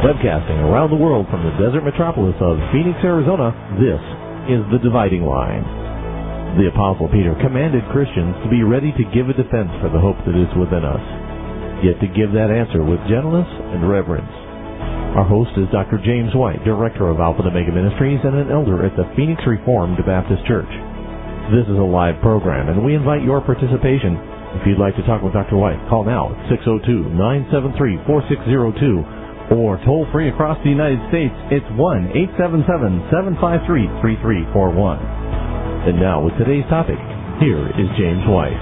Webcasting around the world from the desert metropolis of Phoenix, Arizona, this is The Dividing Line. The Apostle Peter commanded Christians to be ready to give a defense for the hope that is within us, yet to give that answer with gentleness and reverence. Our host is Dr. James White, Director of Alpha and Omega Ministries and an elder at the Phoenix Reformed Baptist Church. This is a live program, and we invite your participation. If you'd like to talk with Dr. White, call now at 602-973-4602, or toll free across the United States. It's 1-877-753-3341. And now, with today's topic, here is James White.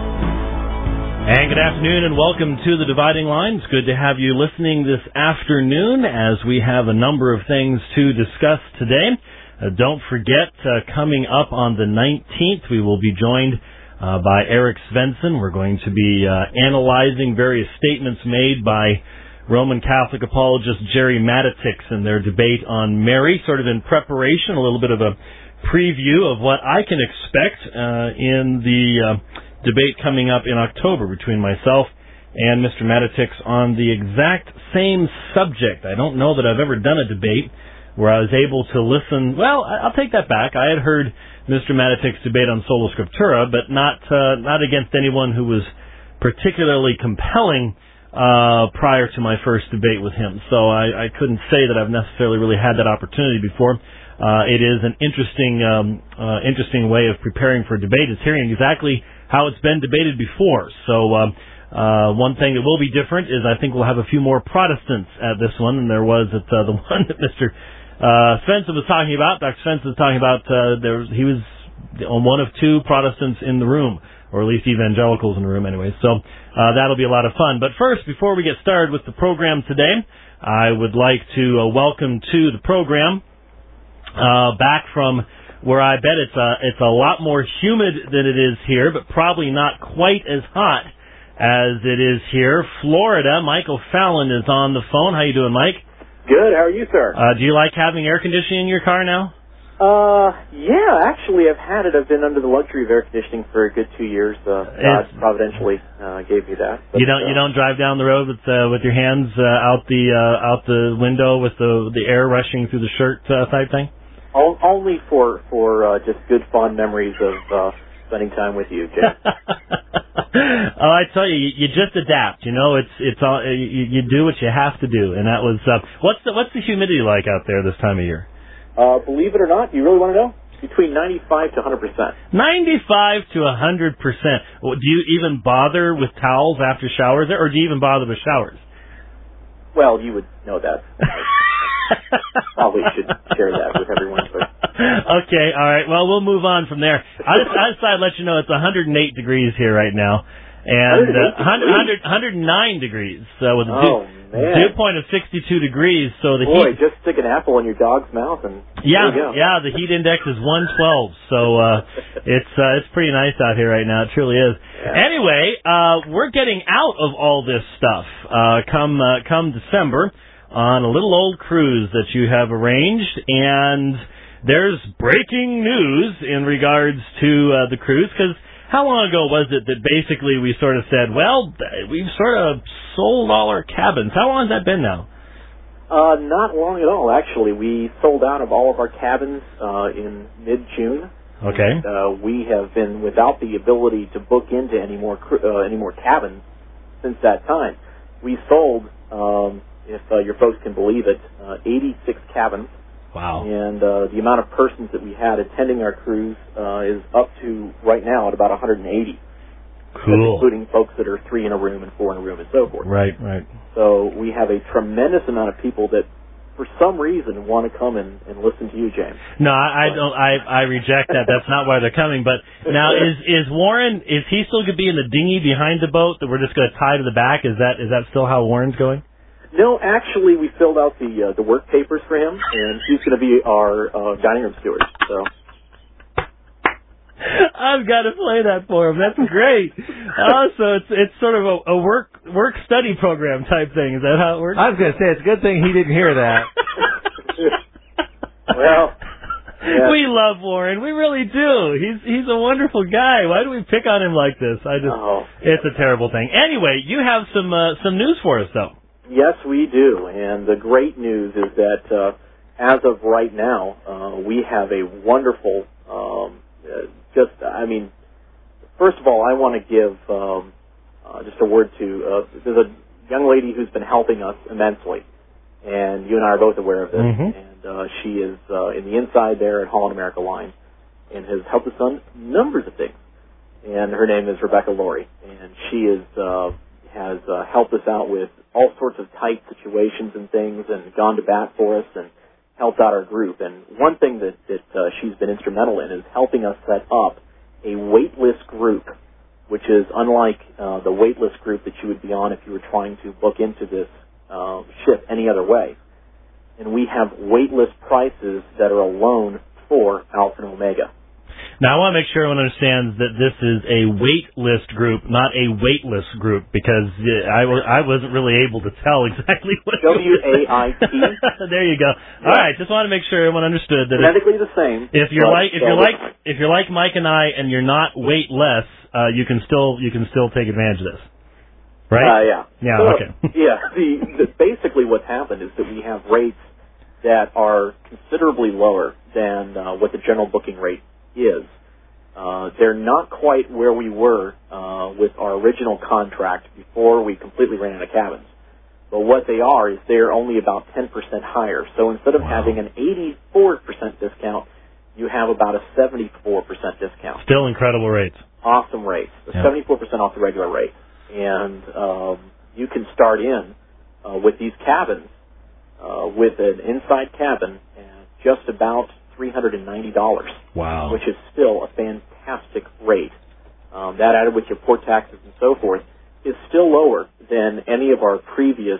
And good afternoon, and welcome to The Dividing Line. It's good to have you listening this afternoon as we have a number of things to discuss today. Don't forget, coming up on the 19th, we will be joined by Eric Svensson. We're going to be analyzing various statements made by Roman Catholic apologist Jerry Matitix in their debate on Mary, sort of in preparation, a little bit of a preview of what I can expect in the debate coming up in October between myself and Mr. Matitix on the exact same subject. I don't know that I've ever done a debate where I was able to listen. Well, I'll take that back. I had heard Mr. Matitix debate on Sola Scriptura, but not against anyone who was particularly compelling prior to my first debate with him. So I couldn't say that I've necessarily really had that opportunity before. It is an interesting way of preparing for a debate, is hearing exactly how it's been debated before. So one thing that will be different is I think we'll have a few more Protestants at this one than there was at the one that Mr. Svensson was talking about. Dr. Svensson was talking about he was on one of two Protestants in the room, or at least evangelicals in the room anyway. So that'll be a lot of fun. But first, before we get started with the program today, I would like to welcome to the program back from where I bet it's a lot more humid than it is here, but probably not quite as hot as it is here. Florida, Michael Fallon is on the phone. How you doing, Mike? Good. How are you, sir? Do you like having air conditioning in your car now? Yeah, actually, I've had it. I've been under the luxury of air conditioning for a good 2 years. God providentially gave me that. But, you don't drive down the road with your hands out the window with the air rushing through the shirt type thing? Only for just good fond memories of spending time with you, Jim. Oh, I tell you, you just adapt. You know, it's all you do what you have to do, and that was what's the humidity like out there this time of year? Believe it or not, you really want to know? Between 95 to 100%. 95 to 100%. Well, do you even bother with towels after showers, or do you even bother with showers? Well, you would know that. Probably should share that with everyone. But. Okay, all right. Well, we'll move on from there. I just thought I'd let you know it's 108 degrees here right now, and 109 degrees with a dew point of 62 degrees. So the heat. Just stick an apple in your dog's mouth and the heat index is 112. So it's pretty nice out here right now. It truly is. Yeah. Anyway, we're getting out of all this stuff come December on a little old cruise that you have arranged, and there's breaking news in regards to the cruise, because how long ago was it that basically we sort of said, well, we've sort of sold all our cabins? How long has that been now? Not long at all, actually. We sold out of all of our cabins in mid-June. Okay. And, we have been without the ability to book into any more cabins since that time. We sold, if your folks can believe it, 86 cabins. Wow. And the amount of persons that we had attending our cruise is up to, right now, at about 180. Cool. Including folks that are 3 in a room and 4 in a room and so forth. Right. So we have a tremendous amount of people that, for some reason, want to come and listen to you, James. No, I don't. I reject that. That's not why they're coming. But now, is Warren? Is he still going to be in the dinghy behind the boat that we're just going to tie to the back? Is that still how Warren's going? No, actually, we filled out the work papers for him, and he's going to be our dining room steward. So I've got to play that for him. That's great. So it's sort of a work study program type thing. Is that how it works? I was going to say, it's a good thing he didn't hear that. Well, yeah. We love Warren. We really do. He's a wonderful guy. Why do we pick on him like this? It's a terrible thing. Anyway, you have some news for us, though. Yes, we do. And the great news is that as of right now, we have a wonderful, first of all, I want to give just a word to, there's a young lady who's been helping us immensely, and you and I are both aware of this, and she is in the inside there at Holland America Line, and has helped us on numbers of things. And her name is Rebecca Laurie, and she has helped us out with all sorts of tight situations and things, and gone to bat for us, and helped out our group. And one thing that she's been instrumental in is helping us set up a waitlist group, which is unlike the waitlist group that you would be on if you were trying to book into this ship any other way. And we have waitlist prices that are alone for Alpha and Omega. Now, I want to make sure everyone understands that this is a wait list group, not a waitlist group, because I wasn't really able to tell exactly what WAIT. There you go. Yeah. All right, just want to make sure everyone understood that genetically the same. If you're like Mike and I, and you're not waitless, you can still take advantage of this, right? Yeah. Yeah. So, okay. Basically, what's happened is that we have rates that are considerably lower than what the general booking rate is. They're not quite where we were with our original contract before we completely ran out of cabins. But what they are is they're only about 10% higher. So instead of having an 84% discount, you have about a 74% discount. Still incredible rates. Awesome rates. 74% off the regular rate. And you can start in with these cabins with an inside cabin at just about $390. Wow. Which is still a fantastic rate. That added with your port taxes and so forth is still lower than any of our previous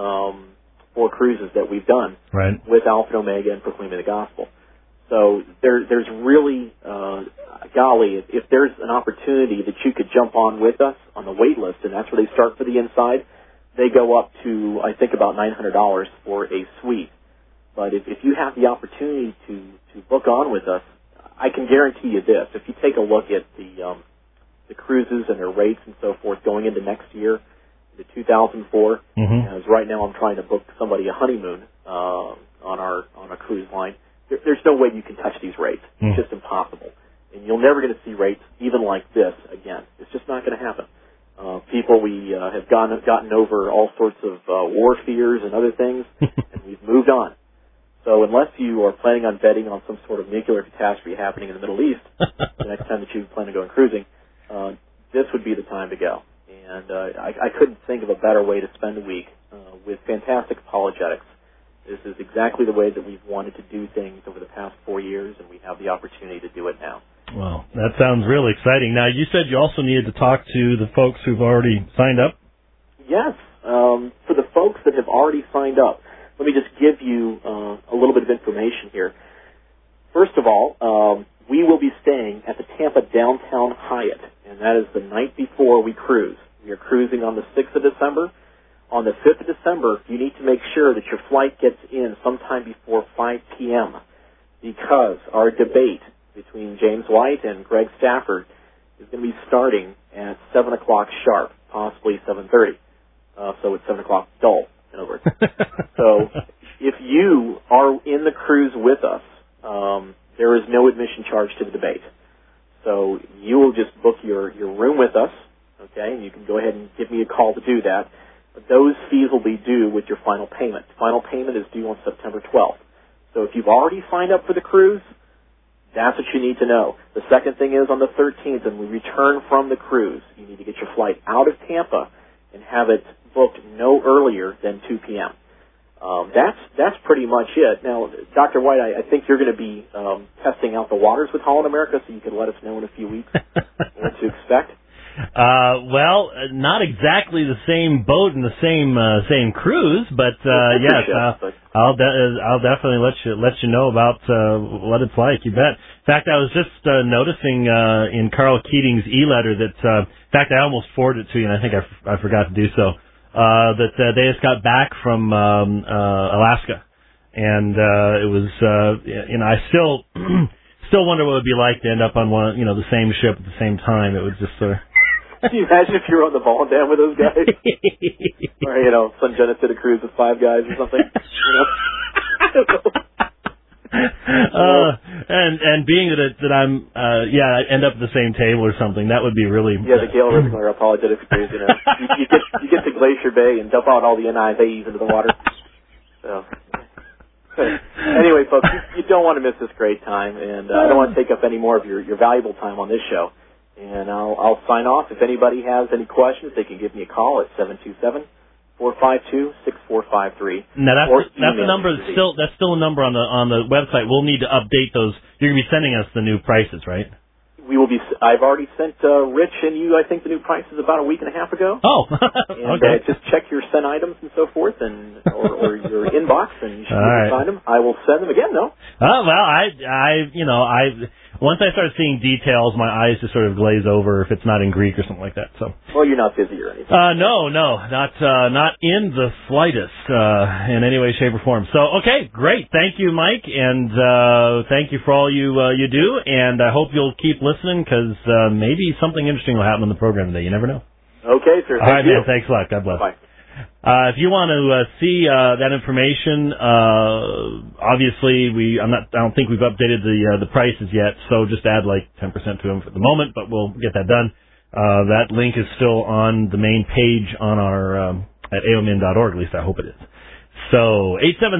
4 cruises that we've done with Alpha and Omega and Proclaiming the Gospel. So there's really, golly, if there's an opportunity that you could jump on with us on the wait list, and that's where they start for the inside, they go up to, I think, about $900 for a suite. But if you have the opportunity to book on with us, I can guarantee you this. If you take a look at the cruises and their rates and so forth going into next year, the 2004, as right now I'm trying to book somebody a honeymoon on a cruise line, there's no way you can touch these rates. It's just impossible. And you're never going to see rates even like this again. It's just not going to happen. We have gotten over all sorts of war fears and other things, and we've moved on. So unless you are planning on betting on some sort of nuclear catastrophe happening in the Middle East the next time that you plan on going cruising, this would be the time to go. And I couldn't think of a better way to spend a week with fantastic apologetics. This is exactly the way that we've wanted to do things over the past 4 years, and we have the opportunity to do it now. Well, that sounds really exciting. Now, you said you also needed to talk to the folks who've already signed up? Yes. For the folks that have already signed up, let me just give you a little bit of information here. First of all, we will be staying at the Tampa Downtown Hyatt, and that is the night before we cruise. We are cruising on the 6th of December. On the 5th of December, you need to make sure that your flight gets in sometime before 5 p.m. because our debate between James White and Greg Stafford is going to be starting at 7 o'clock sharp, possibly 7:30. So it's 7 o'clock dull, in other words. So if you are in the cruise with us, there is no admission charge to the debate. So you will just book your room with us, okay, and you can go ahead and give me a call to do that. But those fees will be due with your final payment. Final payment is due on September 12th. So if you've already signed up for the cruise, that's what you need to know. The second thing is on the 13th, when we return from the cruise, you need to get your flight out of Tampa and have it booked no earlier than 2 p.m. That's pretty much it. Now, Dr. White, I think you're going to be testing out the waters with Holland America, so you can let us know in a few weeks what to expect. Well, not exactly the same boat and the same cruise, but yes, I'll definitely let you know about what it's like. You bet. In fact, I was just noticing in Carl Keating's e-letter that, in fact, I almost forwarded it to you, and I think I forgot to do so. That they just got back from Alaska, and it was I still wonder what it would be like to end up on the same ship at the same time. It was just Can you imagine if you were on the Volendam with those guys? Or, Sun Genesita cruise with 5 guys or something? And being that I'm, I end up at the same table or something, that would be really... Yeah, the Gail Ritzler apologetics cruise, you get to Glacier Bay and dump out all the NIVs into the water. So... Anyway, folks, you don't want to miss this great time, and I don't want to take up any more of your valuable time on this show. And I'll sign off. If anybody has any questions, they can give me a call at 727-452-6453. Now that's the number. That's still a number on the website. We'll need to update those. You're going to be sending us the new prices, right? We will be. I've already sent Rich and you, I think, the new prices about a week and a half ago. Oh, and, okay. Just check your sent items and so forth, or your inbox, and you should find them. I will send them again, though. Oh well, once I start seeing details, my eyes just sort of glaze over if it's not in Greek or something like that. So. Well, you're not busy or anything. No, not in the slightest, in any way, shape, or form. So, okay, great. Thank you, Mike, and thank you for all you do, and I hope you'll keep listening, because maybe something interesting will happen on the program today. You never know. Okay, sir. All right, man. Thanks a lot. God bless. Bye. If you want to see that information, obviously I don't think we've updated the prices yet, so just add like 10% to them for the moment, but we'll get that done. That link is still on the main page on our at aomin.org, at least I hope it is. So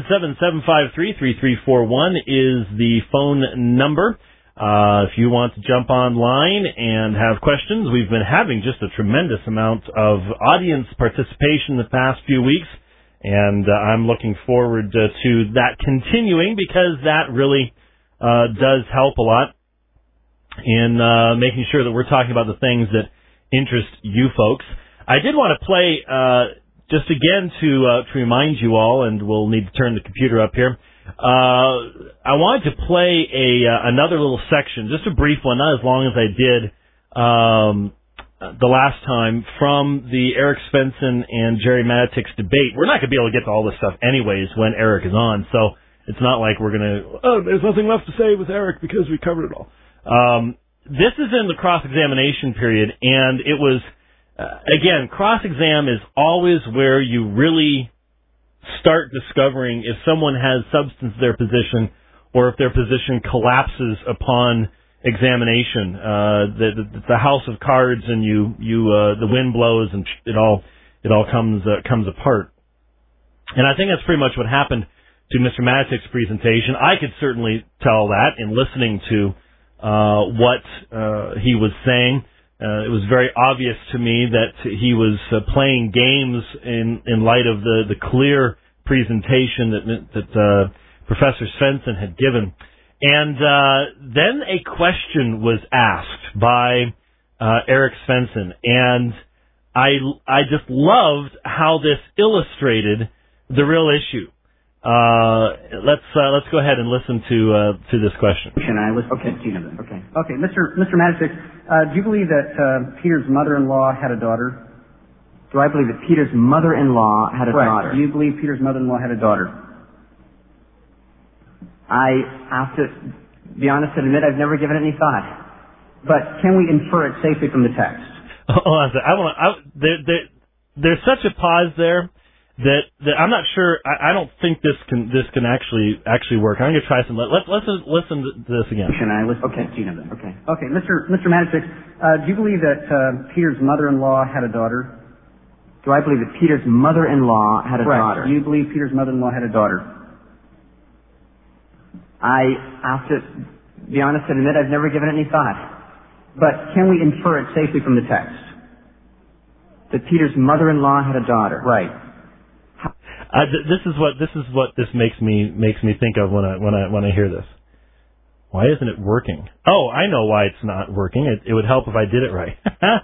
877-753-3341 is the phone number. If you want to jump online and have questions, we've been having just a tremendous amount of audience participation the past few weeks, and I'm looking forward to that continuing, because that really does help a lot in making sure that we're talking about the things that interest you folks. I did want to play just again to remind you all, and we'll need to turn the computer up here. I wanted to play another little section, just a brief one, not as long as I did the last time, from the Eric Svensson and Jerry Matich's debate. We're not going to be able to get to all this stuff anyways when Eric is on, so it's not like we're going to, there's nothing left to say with Eric because we covered it all. This is in the cross-examination period, and it was, again, cross-exam is always where you really start discovering if someone has substance to their position, or if their position collapses upon examination. The house of cards, and the wind blows, and it all comes apart. And I think that's pretty much what happened to Mr. Matich's presentation. I could certainly tell that in listening to what he was saying. It was very obvious to me that he was playing games in light of the clear presentation that Professor Svensson had given. And then a question was asked by Eric Svensson, and I just loved how this illustrated the real issue. Let's go ahead and listen to this question. Okay, Mr. Matich, do you believe that Peter's mother-in-law had a daughter? Do I believe that Peter's mother-in-law had a daughter? Do you believe Peter's mother-in-law had a daughter? I have to be honest and admit I've never given it any thought. But can we infer it safely from the text? There's such a pause there that I'm not sure. I don't think this can actually work. I'm going to try some. Let's listen to this again. Okay, Mr. Matich, do you believe that Peter's mother-in-law had a daughter? Do I believe that Peter's mother-in-law had a daughter? Do you believe Peter's mother-in-law had a daughter? I have to be honest and admit I've never given it any thought. But can we infer it safely from the text? That Peter's mother-in-law had a daughter. Right. This is what this makes me think of when I hear this. Why isn't it working? Oh, I know why it's not working. It would help if I did it right.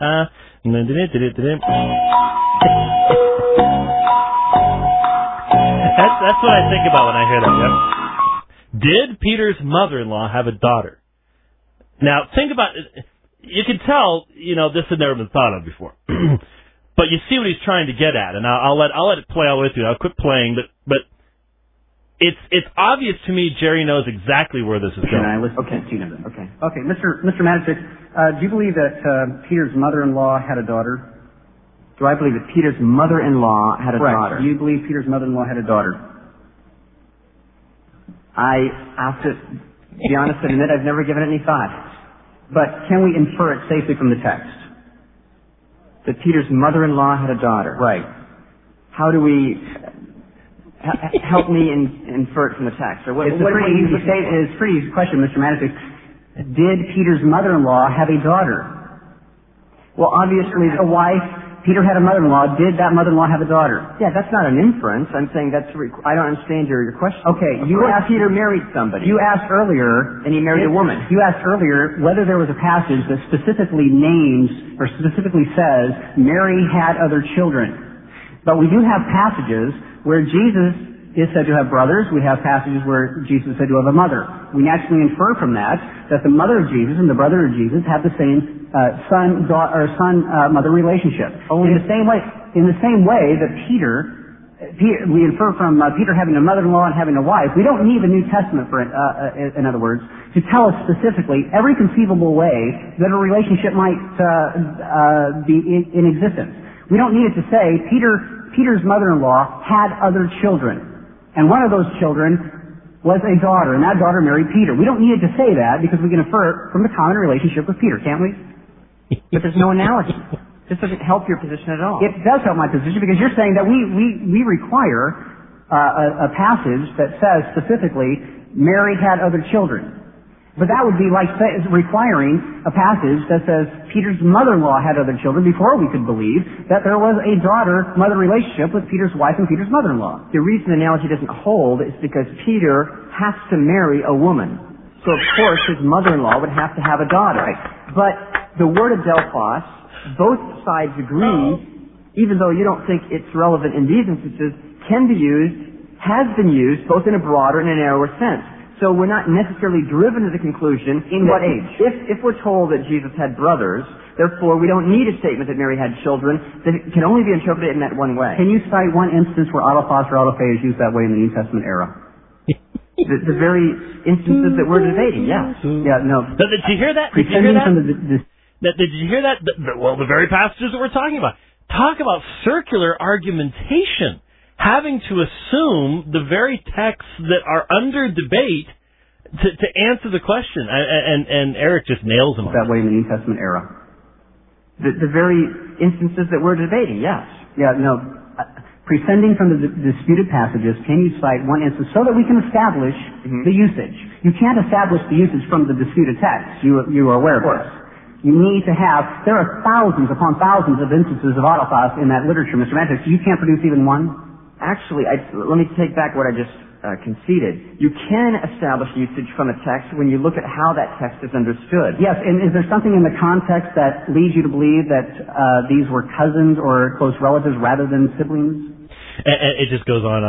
That's what I think about when I hear that. Yep. Did Peter's mother-in-law have a daughter? Now, think about it. You can tell, this had never been thought of before. But you see what he's trying to get at, and I'll let it play all the way through. I'll quit playing, but It's obvious to me Jerry knows exactly where this is going. I listen to you. Okay, Mr. Matichik, do you believe that Peter's mother-in-law had a daughter? Do I believe that Peter's mother-in-law had a daughter? Do you believe Peter's mother-in-law had a daughter? I have to be honest and admit I've never given it any thought. But can we infer it safely from the text? That Peter's mother-in-law had a daughter? Right. How do we... help me infer it from the text? Or it's a pretty easy question, Mr. Matichik. Did Peter's mother-in-law have a daughter? Well, obviously, a wife. Peter had a mother-in-law. Did that mother-in-law have a daughter? Yeah, that's not an inference. I'm saying I don't understand your question. Okay, you asked Peter married somebody. You asked earlier, and he married a woman. You asked earlier whether there was a passage that specifically names or specifically says Mary had other children. But we do have passages where Jesus is said to have brothers. We have passages where Jesus is said to have a mother. We naturally infer from that the mother of Jesus and the brother of Jesus have the same son-mother relationship. In the same way that Peter, we infer from Peter having a mother-in-law and having a wife. We don't need the New Testament for it, in other words, to tell us specifically every conceivable way that a relationship might be in existence. We don't need it to say Peter's mother-in-law had other children, and one of those children was a daughter, and that daughter married Peter. We don't need it to say that because we can infer it from the common relationship with Peter, can't we? But there's no analogy. This doesn't help your position at all. It does help my position because you're saying that we require a passage that says specifically Mary had other children. But that would be like requiring a passage that says Peter's mother-in-law had other children before we could believe that there was a daughter-mother relationship with Peter's wife and Peter's mother-in-law. The reason the analogy doesn't hold is because Peter has to marry a woman. So, of course, his mother-in-law would have to have a daughter. But the word adelphos, both sides agree, even though you don't think it's relevant in these instances, can be used, has been used, both in a broader and a narrower sense. So we're not necessarily driven to the conclusion... In what age? If we're told that Jesus had brothers, therefore we don't need a statement that Mary had children, that it can only be interpreted in that one way. Can you cite one instance where autophos or autophae is used that way in the New Testament era? The very instances that we're debating, yes. Yeah, no. Did you hear that? Did you hear that? Did you hear that? Well, the very passages that we're talking about. Talk about circular argumentation. Having to assume the very texts that are under debate to answer the question. And Eric just nails them. That way in the New Testament era. The very instances that we're debating, yes. Yeah, no. Prescinding from the disputed passages, can you cite one instance so that we can establish the usage? You can't establish the usage from the disputed text. You are aware of this. You need to have, there are thousands upon thousands of instances of autophos in that literature, Mr. Mantis. You can't produce even one? Actually, let me take back what I just conceded. You can establish usage from a text when you look at how that text is understood. Yes, and is there something in the context that leads you to believe that these were cousins or close relatives rather than siblings? And it just goes on.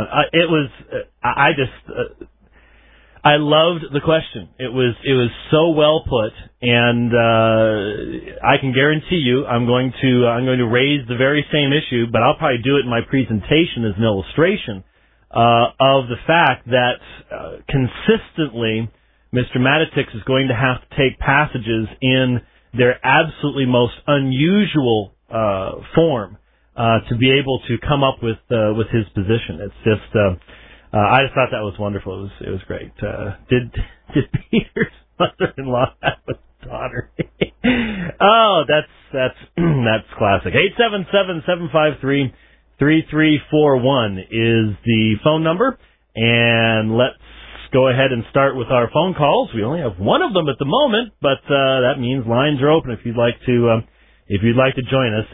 I loved the question. It was so well put, and I can guarantee you I'm going to raise the very same issue, but I'll probably do it in my presentation as an illustration of the fact that consistently Mr. Matitix is going to have to take passages in their absolutely most unusual form to be able to come up with his position. It's just I just thought that was wonderful. It was great. Did Peter's mother-in-law have a daughter? Oh, that's classic. 877-753-3341 is the phone number, and let's go ahead and start with our phone calls. We only have one of them at the moment, but that means lines are open if you'd like to join us.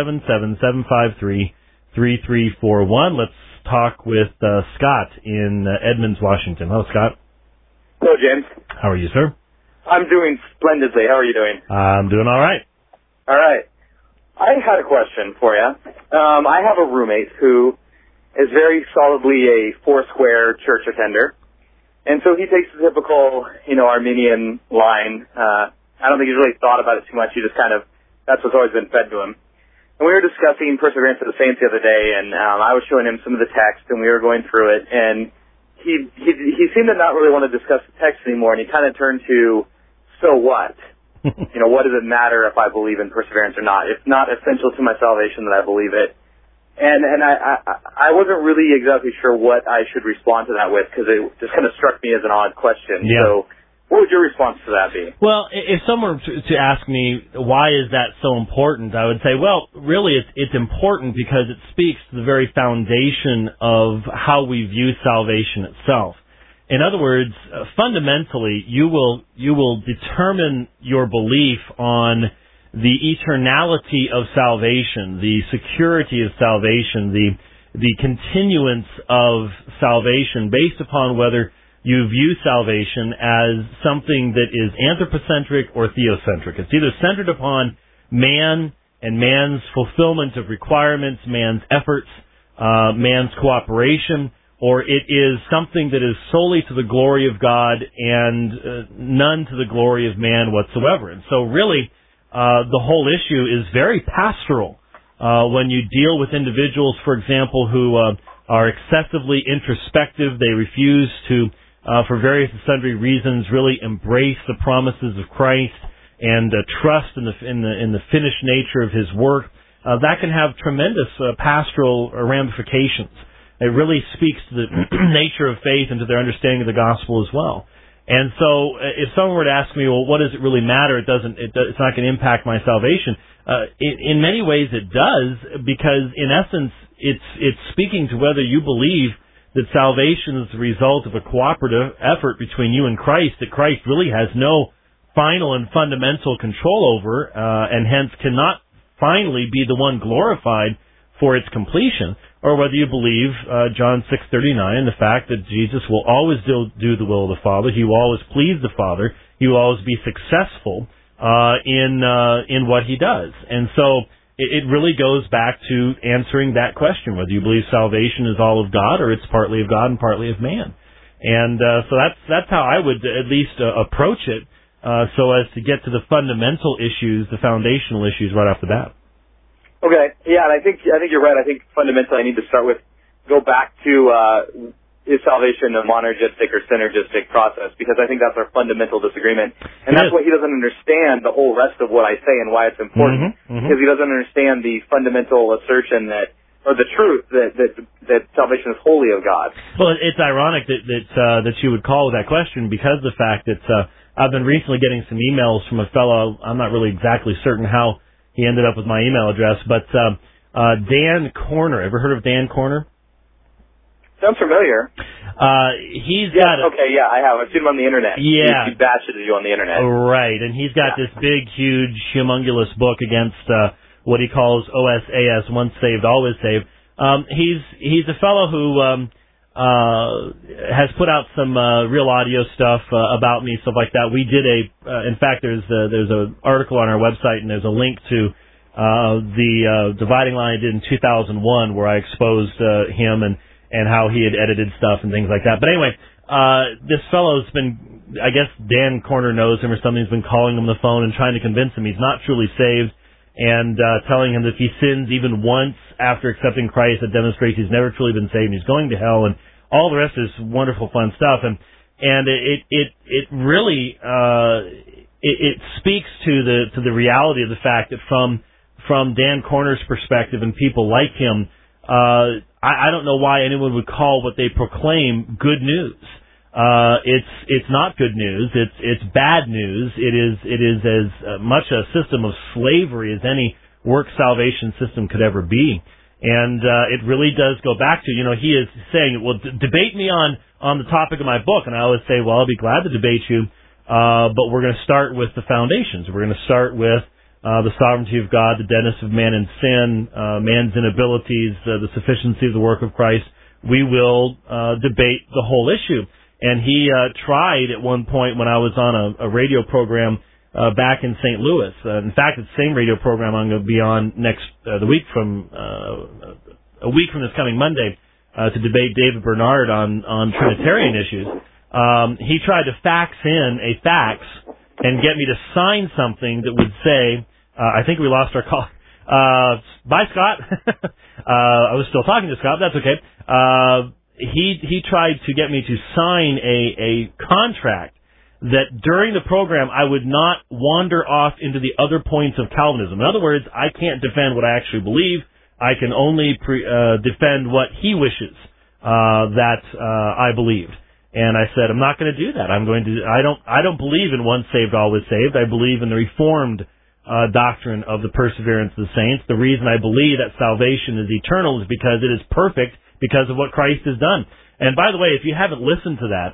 877-753-3341. Let's talk with Scott in Edmonds, Washington. Hello, Scott. Hello, James. How are you, sir? I'm doing splendidly. How are you doing? I'm doing all right. All right. I had a question for you. I have a roommate who is very solidly a Foursquare church attender, and so he takes the typical, Arminian line. I don't think he's really thought about it too much. He just that's what's always been fed to him. And we were discussing Perseverance of the Saints the other day, and I was showing him some of the text, and we were going through it, and he seemed to not really want to discuss the text anymore, and he kind of turned to, so what? What does it matter if I believe in perseverance or not? It's not essential to my salvation that I believe it. And I wasn't really exactly sure what I should respond to that with, because it just kind of struck me as an odd question. Yeah. So what would your response to that be? Well, if someone were to ask me, why is that so important, I would say, well, really it's important because it speaks to the very foundation of how we view salvation itself. In other words, fundamentally, you will determine your belief on the eternality of salvation, the security of salvation, the continuance of salvation based upon whether you view salvation as something that is anthropocentric or theocentric. It's either centered upon man and man's fulfillment of requirements, man's efforts, man's cooperation, or it is something that is solely to the glory of God and none to the glory of man whatsoever. And so really, the whole issue is very pastoral when you deal with individuals, for example, who are excessively introspective. They refuse to, for various and sundry reasons, really embrace the promises of Christ and trust in the finished nature of His work. That can have tremendous pastoral ramifications. It really speaks to the nature of faith and to their understanding of the gospel as well. And so, if someone were to ask me, well, what does it really matter? It's not going to impact my salvation. In many ways, it does, because in essence, it's speaking to whether you believe that salvation is the result of a cooperative effort between you and Christ, that Christ really has no final and fundamental control over, and hence cannot finally be the one glorified for its completion, or whether you believe John 6:39 and the fact that Jesus will always do the will of the Father. He will always please the Father. He will always be successful in what He does. And so it really goes back to answering that question, whether you believe salvation is all of God or it's partly of God and partly of man. And so that's how I would at least approach it, so as to get to the fundamental issues, the foundational issues right off the bat. Okay, yeah, and I think you're right. I think fundamentally I need to go back to is salvation a monergistic or synergistic process, because I think that's our fundamental disagreement. And that's what he doesn't understand, the whole rest of what I say and why it's important, because he doesn't understand the fundamental assertion or the truth that salvation is wholly of God. Well, it's ironic that you would call with that question, because of the fact that I've been recently getting some emails from a fellow, I'm not really exactly certain how he ended up with my email address, but Dan Corner. Ever heard of Dan Corner? Sounds familiar. He's got okay, yeah, I have. I've seen him on the internet. Yeah. He bashes you on the internet. Right, and he's got this big, huge, humongous book against what he calls OSAS, once saved, always saved. He's a fellow who has put out some real audio stuff about me, stuff like that. We did in fact, there's an article on our website, and there's a link to the Dividing Line I did in 2001, where I exposed him and how he had edited stuff and things like that. But anyway, this fellow's been, I guess Dan Corner knows him or something, has been calling him on the phone and trying to convince him he's not truly saved, and telling him that if he sins even once after accepting Christ, it demonstrates he's never truly been saved and he's going to hell, and all the rest is wonderful, fun stuff. And it really it speaks to the reality of the fact that from Dan Corner's perspective and people like him, I don't know why anyone would call what they proclaim good news. It's not good news. It's bad news. It is as much a system of slavery as any work salvation system could ever be. And it really does go back to, he is saying, well, debate me on the topic of my book. And I always say, well, I'll be glad to debate you, but we're going to start with the foundations. We're going to start with the sovereignty of God, the deadness of man in sin, man's inabilities, the sufficiency of the work of Christ. We will debate the whole issue. And he tried at one point when I was on a radio program back in St. Louis. In fact, it's the same radio program I'm going to be on a week from this coming Monday to debate David Bernard on Trinitarian issues. He tried to fax in a fax and get me to sign something that would say, I think we lost our call. Bye, Scott. I was still talking to Scott. That's okay. he tried to get me to sign a contract that during the program I would not wander off into the other points of Calvinism. In other words, I can't defend what I actually believe. I can only defend what he wishes that I believed. And I said, I'm not going to do that. I don't believe in once saved, always saved. I believe in the Reformed doctrine of the perseverance of the saints. The reason I believe that salvation is eternal is because it is perfect because of what Christ has done. And by the way, if you haven't listened to that,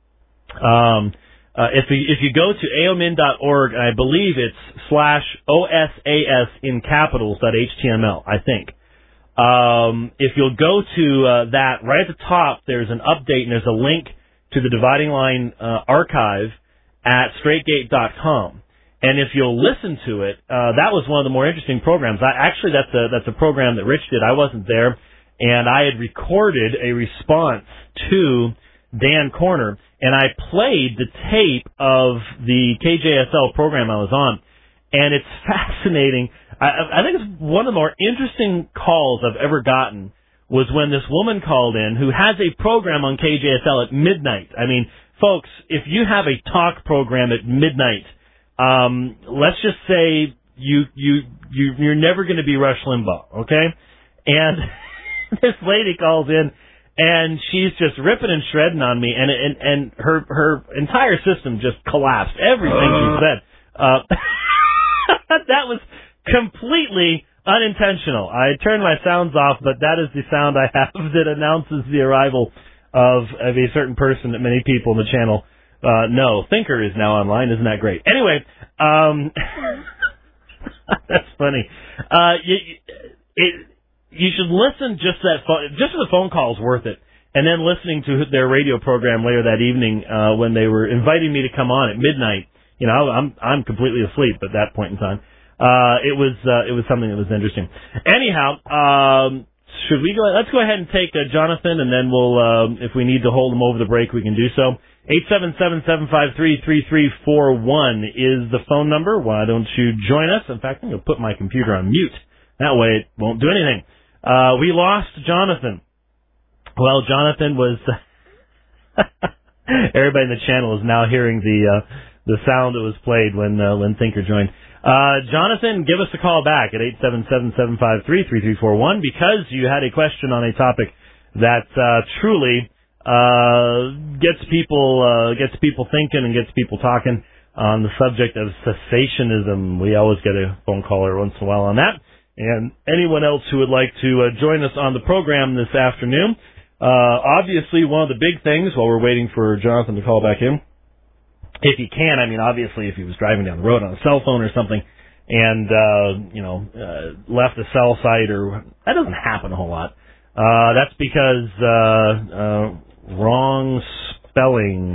if you go to aomin.org, and I believe it's /OSAS in capitals.html, I think. If you'll go to that, right at the top, there's an update and there's a link to the Dividing Line archive at straightgate.com. And if you'll listen to it, that was one of the more interesting programs. Actually, that's a program that Rich did. I wasn't there, and I had recorded a response to Dan Corner, and I played the tape of the KJSL program I was on, and it's fascinating. I think it's one of the more interesting calls I've ever gotten was when this woman called in who has a program on KJSL at midnight. I mean, folks, if you have a talk program at midnight, let's just say you're never going to be Rush Limbaugh, okay? And this lady calls in, and she's just ripping and shredding on me, and her entire system just collapsed. Everything she said. That was completely unintentional. I turned my sounds off, but that is the sound I have that announces the arrival of a certain person that many people in the channel know. Thinker is now online. Isn't that great? Anyway, that's funny. You should listen just for the phone call is worth it. And then listening to their radio program later that evening when they were inviting me to come on at midnight. You know, I'm completely asleep at that point in time. It was something that was interesting. Anyhow, should we go? Let's go ahead and take Jonathan, and then we'll, if we need to hold him over the break, we can do so. 877-753-3341 is the phone number. Why don't you join us? In fact, I'm going to put my computer on mute. That way it won't do anything. We lost Jonathan. Well, Jonathan was... Everybody in the channel is now hearing the sound that was played when Thinker joined. Jonathan, give us a call back at 877-753-3341 because you had a question on a topic that truly gets people thinking and gets people talking on the subject of cessationism. We always get a phone call every once in a while on that. And anyone else who would like to join us on the program this afternoon, obviously one of the big things while we're waiting for Jonathan to call back in, if he can, I mean, obviously if he was driving down the road on a cell phone or something and, left a cell site or, that doesn't happen a whole lot. That's because, wrong spelling,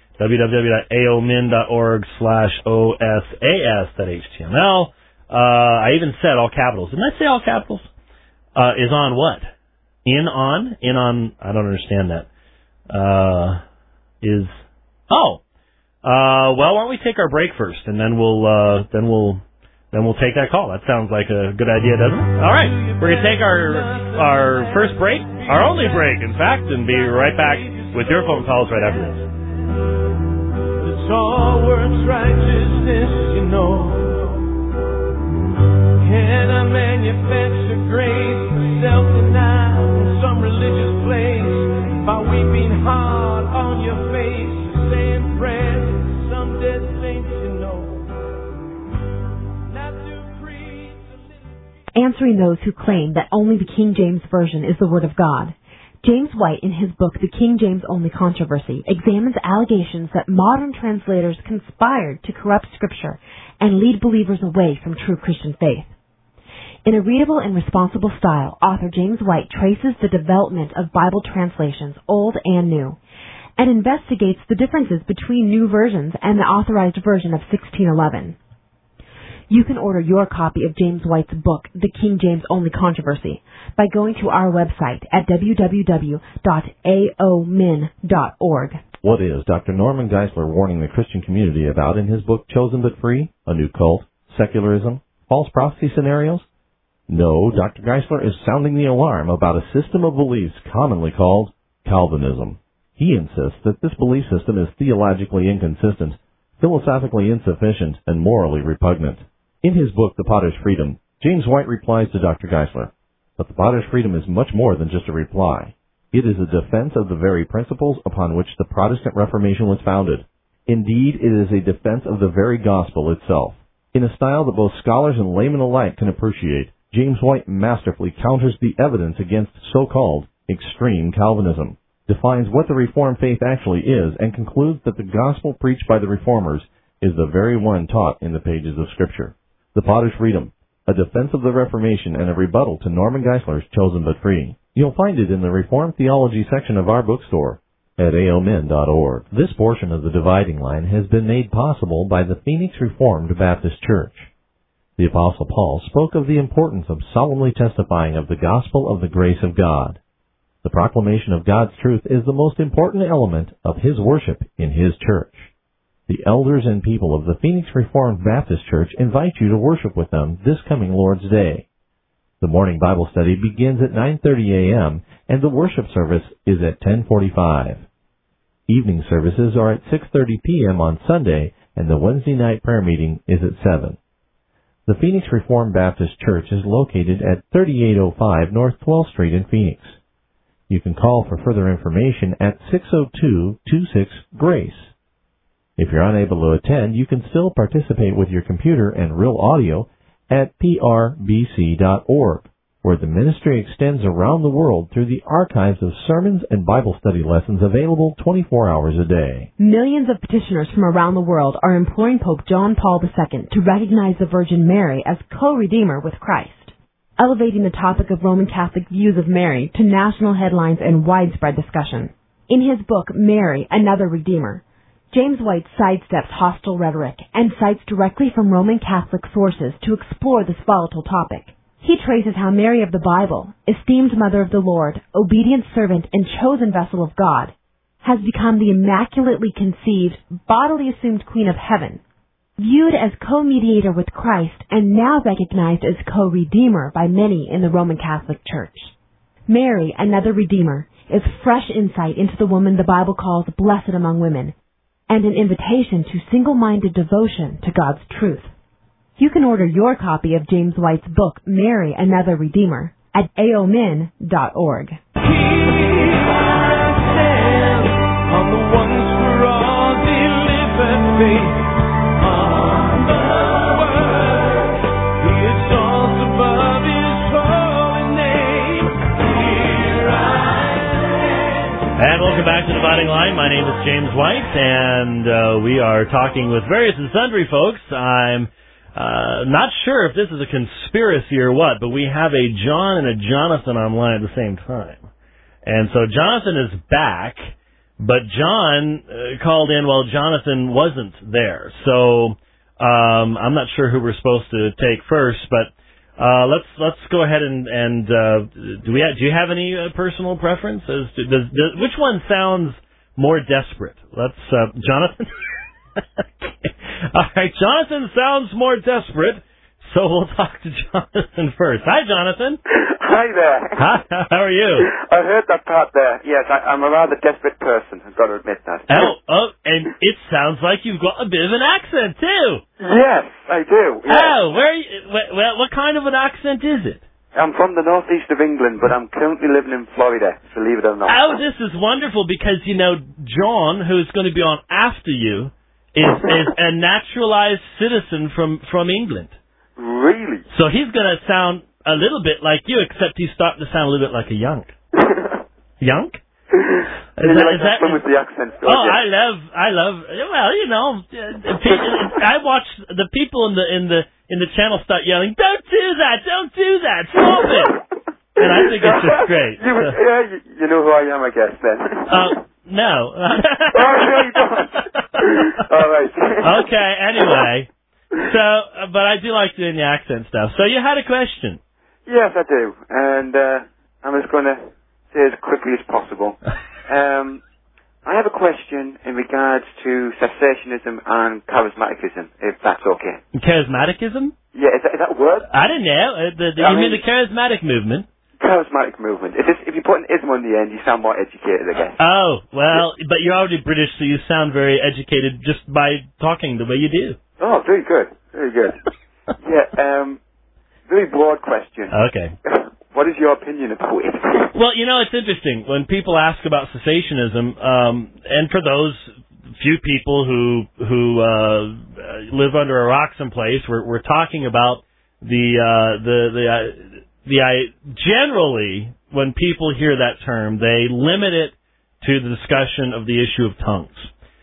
www.aomin.org/OSAS.html. I even said all capitals. Didn't I say all capitals? Is on what? In on, I don't understand that. Well, why don't we take our break first, and then we'll take that call. That sounds like a good idea, doesn't it? All right, we're gonna take our first break, our only break, in fact, and be right back with your phone calls right after this. It's all works righteousness, you know. Can I manufacture grace for self-denial in some religious place by weeping hard on your face, saying prayers to some dead saints, you know? Not to creed. Answering those who claim that only the King James Version is the Word of God. James White, in his book, The King James Only Controversy, examines allegations that modern translators conspired to corrupt Scripture and lead believers away from true Christian faith. In a readable and responsible style, author James White traces the development of Bible translations, old and new, and investigates the differences between new versions and the authorized version of 1611. You can order your copy of James White's book, The King James Only Controversy, by going to our website at www.aomin.org. What is Dr. Norman Geisler warning the Christian community about in his book, Chosen But Free? A New Cult, Secularism, False Prophecy Scenarios? No, Dr. Geisler is sounding the alarm about a system of beliefs commonly called Calvinism. He insists that this belief system is theologically inconsistent, philosophically insufficient, and morally repugnant. In his book, The Potter's Freedom, James White replies to Dr. Geisler, but the Potter's Freedom is much more than just a reply. It is a defense of the very principles upon which the Protestant Reformation was founded. Indeed, it is a defense of the very gospel itself. In a style that both scholars and laymen alike can appreciate, James White masterfully counters the evidence against so-called extreme Calvinism, defines what the Reformed faith actually is, and concludes that the gospel preached by the Reformers is the very one taught in the pages of Scripture. The Potter's Freedom, a defense of the Reformation and a rebuttal to Norman Geisler's Chosen but Free. You'll find it in the Reformed Theology section of our bookstore at aomin.org. This portion of the Dividing Line has been made possible by the Phoenix Reformed Baptist Church. The Apostle Paul spoke of the importance of solemnly testifying of the gospel of the grace of God. The proclamation of God's truth is the most important element of his worship in his church. The elders and people of the Phoenix Reformed Baptist Church invite you to worship with them this coming Lord's Day. The morning Bible study begins at 9:30 a.m. and the worship service is at 10:45. Evening services are at 6:30 p.m. on Sunday, and the Wednesday night prayer meeting is at 7. The Phoenix Reformed Baptist Church is located at 3805 North 12th Street in Phoenix. You can call for further information at 602-26-GRACE. If you're unable to attend, you can still participate with your computer and real audio at prbc.org, where the ministry extends around the world through the archives of sermons and Bible study lessons available 24 hours a day. Millions of petitioners from around the world are imploring Pope John Paul II to recognize the Virgin Mary as co-redeemer with Christ, elevating the topic of Roman Catholic views of Mary to national headlines and widespread discussion. In his book, Mary, Another Redeemer, James White sidesteps hostile rhetoric and cites directly from Roman Catholic sources to explore this volatile topic. He traces how Mary of the Bible, esteemed Mother of the Lord, obedient servant, and chosen vessel of God, has become the immaculately conceived, bodily assumed Queen of Heaven, viewed as co-mediator with Christ and now recognized as co-redeemer by many in the Roman Catholic Church. Mary, Another Redeemer, is fresh insight into the woman the Bible calls blessed among women, and an invitation to single-minded devotion to God's truth. You can order your copy of James White's book, Mary, Another Redeemer, at aomin.org. Here I stand on the once for all delivered faith on the word. He exalts above his holy name. Here I stand. And welcome back to Dividing Line. My name is James White, and we are talking with various and sundry folks. I'm not sure if this is a conspiracy or what, but we have a John and a Jonathan online at the same time. And so Jonathan is back, but John called in while Jonathan wasn't there. So I'm not sure who we're supposed to take first, but let's go ahead and do you have any personal preference as to which one sounds more desperate? Let's Jonathan. All right, Jonathan sounds more desperate, so we'll talk to Jonathan first. Hi, Jonathan. Hi there. Hi, how are you? I heard that part there. Yes, I'm a rather desperate person. I've got to admit that. Oh, and it sounds like you've got a bit of an accent too. Yes, I do. Yes. Oh, what kind of an accent is it? I'm from the northeast of England, but I'm currently living in Florida, believe it or not. Oh, this is wonderful because, John, who's going to be on after you, is a naturalized citizen from England. Really? So he's going to sound a little bit like you, except he's starting to sound a little bit like a Yunk. Yunk? Is that with the accent? Oh, I love. Well, I watch the people in the channel start yelling, "Don't do that! Don't do that! Stop it!" And I think it's just great. You know who I am, I guess, then. No. Oh, no, you don't. All right. Okay, anyway. So, but I do like doing the accent stuff. So you had a question. Yes, I do. And I'm just going to say as quickly as possible. I have a question in regards to cessationism and charismaticism, if that's okay. Charismaticism? Yeah, is that a word? I don't know. You mean the charismatic movement? charismatic movement. If you put an ism on the end, you sound more educated, I guess. Oh, well, but you're already British, so you sound very educated just by talking the way you do. Oh, very good. Very good. Yeah, very broad question. Okay. What is your opinion about it? Well, it's interesting. When people ask about cessationism, and for those few people who live under a rock someplace, we're talking about generally, when people hear that term, they limit it to the discussion of the issue of tongues.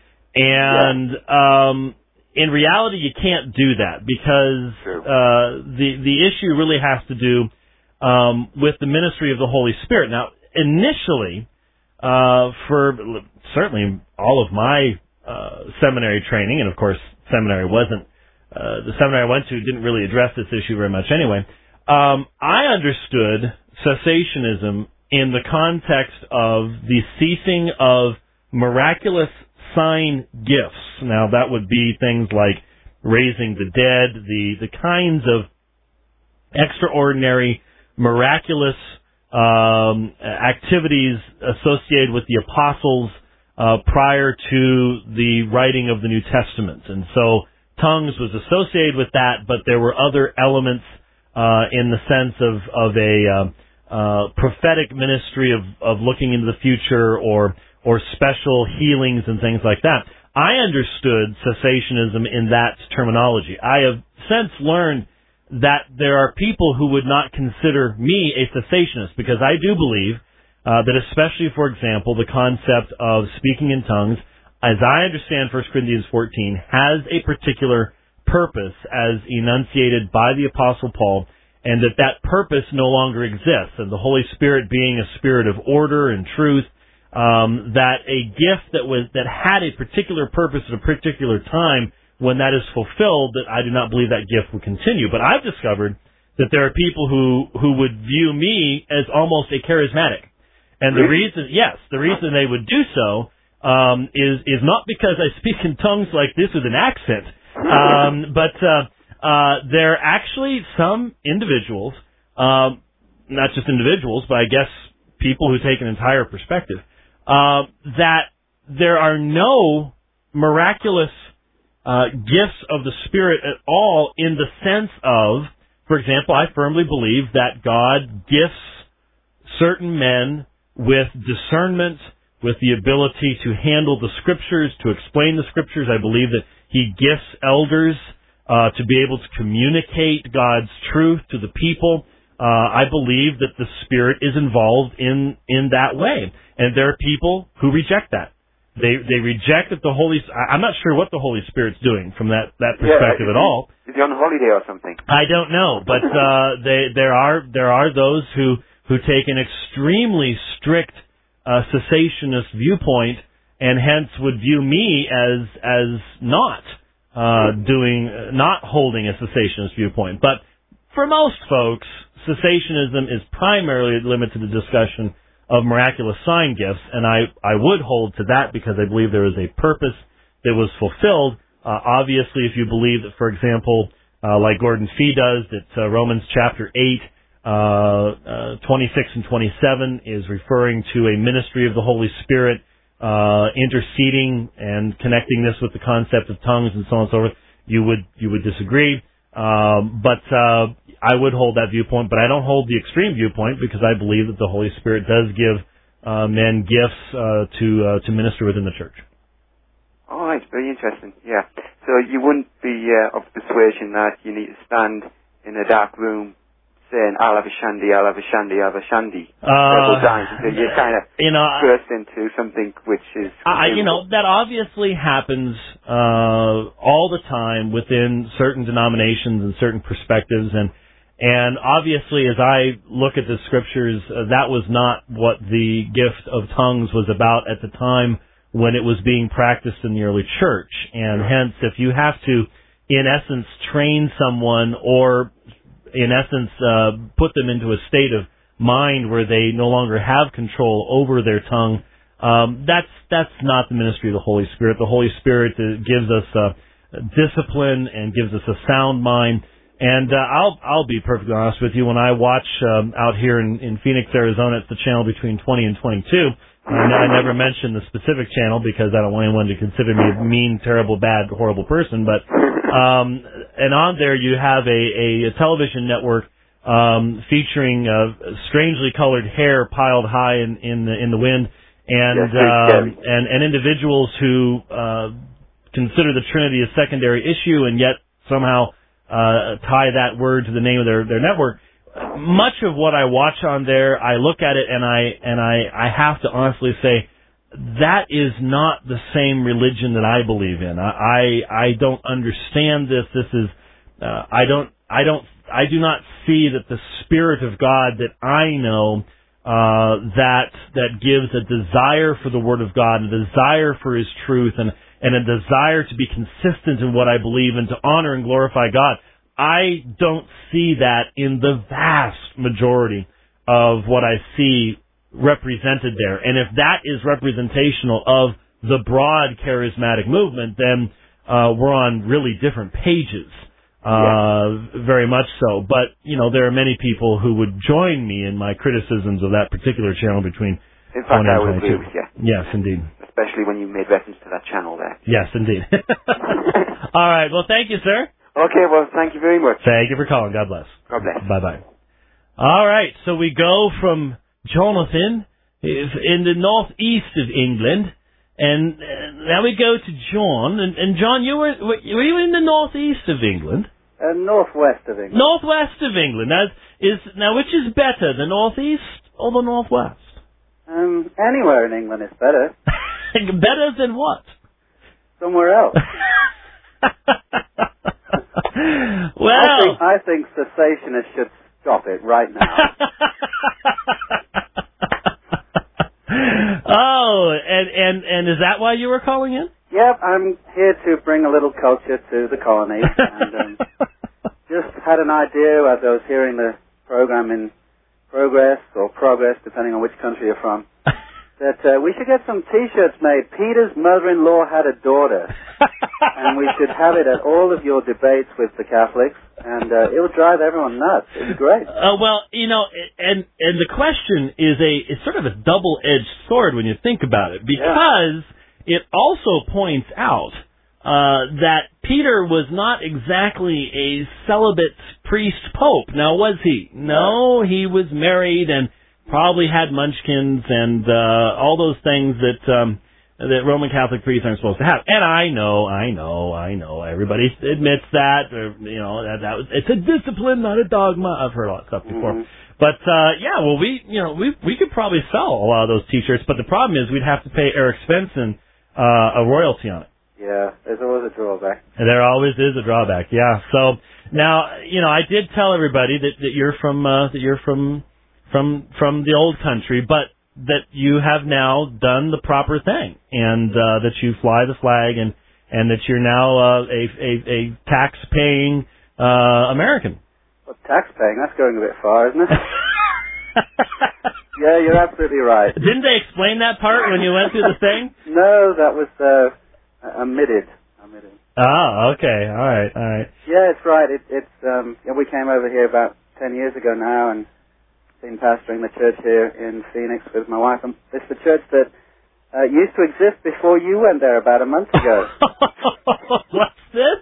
And in reality, you can't do that because the issue really has to do with the ministry of the Holy Spirit. Now, initially, for certainly all of my seminary training, and of course, seminary wasn't the seminary I went to didn't really address this issue very much anyway. I understood cessationism in the context of the ceasing of miraculous sign gifts. Now, that would be things like raising the dead, the kinds of extraordinary, miraculous activities associated with the apostles prior to the writing of the New Testament. And so tongues was associated with that, but there were other elements in the sense of a prophetic ministry of looking into the future or special healings and things like that. I understood cessationism in that terminology. I have since learned that there are people who would not consider me a cessationist because I do believe that especially, for example, the concept of speaking in tongues, as I understand 1 Corinthians 14, has a particular purpose as enunciated by the Apostle Paul, and that purpose no longer exists. And the Holy Spirit being a spirit of order and truth, that a gift that had a particular purpose at a particular time, when that is fulfilled, that I do not believe that gift will continue. But I've discovered that there are people who would view me as almost a charismatic. And the reason they would do so is not because I speak in tongues like this with an accent, but there are actually some individuals, not just individuals, but I guess people who take an entire perspective, that there are no miraculous gifts of the Spirit at all, in the sense of, for example, I firmly believe that God gifts certain men with discernment, with the ability to handle the Scriptures, to explain the Scriptures. I believe that He gifts elders to be able to communicate God's truth to the people. I believe that the Spirit is involved in that way. And there are people who reject that. They reject that the Holy... I'm not sure what the Holy Spirit's doing from that perspective at all. Is he on holiday or something? I don't know, but there are those who take an extremely strict cessationist viewpoint, and hence would view me as not holding a cessationist viewpoint. But for most folks, cessationism is primarily limited to the discussion of miraculous sign gifts, and I would hold to that because I believe there is a purpose that was fulfilled. Obviously, if you believe that, for example, like Gordon Fee does, that Romans chapter 8, 26 and 27 is referring to a ministry of the Holy Spirit interceding and connecting this with the concept of tongues and so on and so forth, you would disagree. But I would hold that viewpoint, but I don't hold the extreme viewpoint because I believe that the Holy Spirit does give men gifts to minister within the church. Oh, it's very interesting. Yeah. So you wouldn't be of persuasion that you need to stand in a dark room saying, I'll have a shandy, I'll have a shandy, I'll have a shandy several times until you kind of burst into something which is... that obviously happens all the time within certain denominations and certain perspectives, and obviously as I look at the Scriptures, that was not what the gift of tongues was about at the time when it was being practiced in the early church. And hence, if you have to, in essence, train someone or in essence, put them into a state of mind where they no longer have control over their tongue, that's not the ministry of the Holy Spirit. The Holy Spirit gives us discipline and gives us a sound mind. And I'll be perfectly honest with you. When I watch out here in Phoenix, Arizona, it's the channel between 20 and 22. I never mention the specific channel because I don't want anyone to consider me a mean, terrible, bad, horrible person. But and on there you have a television network featuring strangely colored hair piled high in the wind, and individuals who consider the Trinity a secondary issue and yet somehow tie that word to the name of their network. Much of what I watch on there, I look at it and I have to honestly say that is not the same religion that I believe in. I don't understand this. This is I do not see that the Spirit of God that I know that gives a desire for the Word of God, a desire for His truth, and a desire to be consistent in what I believe and to honor and glorify God. I don't see that in the vast majority of what I see represented there. And if that is representational of the broad charismatic movement, then we're on really different pages, very much so. But, there are many people who would join me in my criticisms of that particular channel between 20 and 22. In fact, I would agree with you. Yes, indeed. Especially when you made reference to that channel there. Yes, indeed. All right. Well, thank you, sir. Okay, well, thank you very much. Thank you for calling. God bless. God bless. Bye-bye. All right, so we go from Jonathan in the northeast of England, and now we go to John. And John, were you in the northeast of England? Northwest of England. Northwest of England. Now, which is better, the northeast or the northwest? Anywhere in England is better. Better than what? Somewhere else. Well, I think cessationists should stop it right now. Oh, and is that why you were calling in? Yep, I'm here to bring a little culture to the colonies, and just had an idea as I was hearing the program in progress, depending on which country you're from, that we should get some T-shirts made. Peter's mother-in-law had a daughter, and we should have it at all of your debates with the Catholics, and it would drive everyone nuts. It would be great. Well, and the question is it's sort of a double-edged sword when you think about it, because it also points out that Peter was not exactly a celibate priest-pope. Now, was he? No, he was married and probably had munchkins and all those things that Roman Catholic priests aren't supposed to have. And I know. Everybody admits that. It's a discipline, not a dogma. I've heard all that stuff before. Mm-hmm. But we could probably sell a lot of those T-shirts. But the problem is we'd have to pay Eric Svensson a royalty on it. Yeah, there's always a drawback. And there always is a drawback. Yeah. So now I did tell everybody that you're from the old country, but that you have now done the proper thing, and that you fly the flag, and that you're now a tax-paying American. Well, tax-paying, that's going a bit far, isn't it? Yeah, you're absolutely right. Didn't they explain that part when you went through the thing? No, that was omitted. Ah, okay, all right. Yeah, it's right. We came over here about 10 years ago now, and been pastoring the church here in Phoenix with my wife. And it's the church that used to exist before you went there about a month ago. What's this?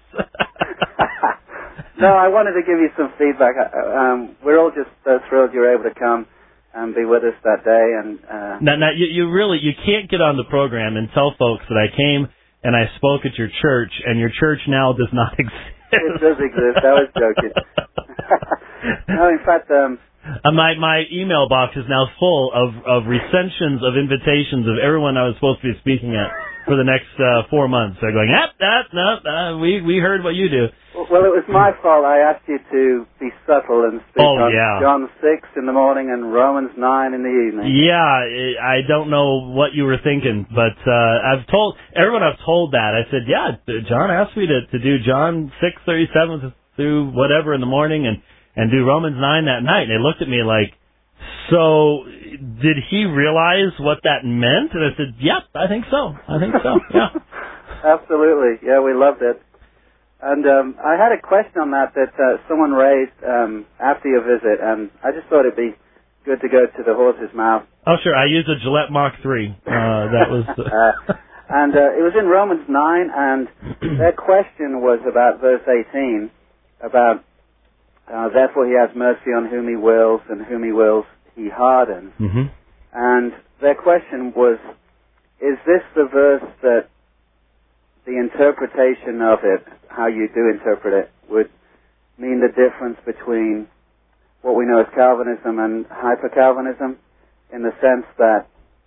No, I wanted to give you some feedback. We're all just so thrilled you're able to come and be with us that day. And now you can't get on the program and tell folks that I came and I spoke at your church, and your church now does not exist. It does exist. I was joking. No, in fact. My email box is now full of recensions of invitations of everyone I was supposed to be speaking at for the next 4 months. They're going, we heard what you do. Well, it was my fault. I asked you to be subtle and speak on John 6 in the morning and Romans 9 in the evening. Yeah, I don't know what you were thinking, but I've told that. I said, John asked me to do John 6:37 through whatever in the morning and do Romans 9 that night. And they looked at me like, so did he realize what that meant? And I said, yep, I think so. Yeah. Absolutely. Yeah, we loved it. And I had a question on that someone raised after your visit, and I just thought it'd be good to go to the horse's mouth. Oh, sure. I used a Gillette Mach 3. That was... And it was in Romans 9, and their question was about verse 18, about, therefore he has mercy on whom he wills, and whom he wills he hardens. Mm-hmm. And their question was, is this the verse that the interpretation of it, how you do interpret it, would mean the difference between what we know as Calvinism and hyper-Calvinism, in the sense that